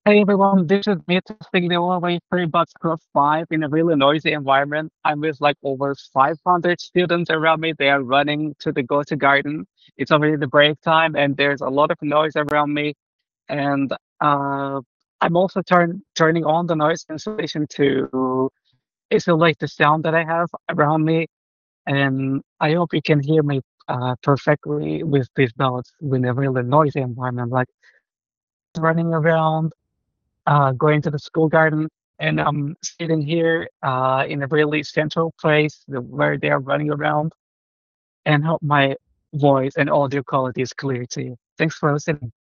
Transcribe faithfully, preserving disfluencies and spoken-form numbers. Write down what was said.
Hey everyone, this is me testing the Huawei FreeBuds Cross five in a really noisy environment. I'm with like over five hundred students around me. They are running to the go-to garden. It's already the break time and there's a lot of noise around me. And uh, I'm also turn, turning on the noise cancellation to isolate the sound that I have around me. And I hope you can hear me uh, perfectly with these notes in a really noisy environment, like running around uh, going to the school garden, and I'm sitting here uh, in a really central place where they are running around and hope my voice and audio quality is clear to you. Thanks for listening.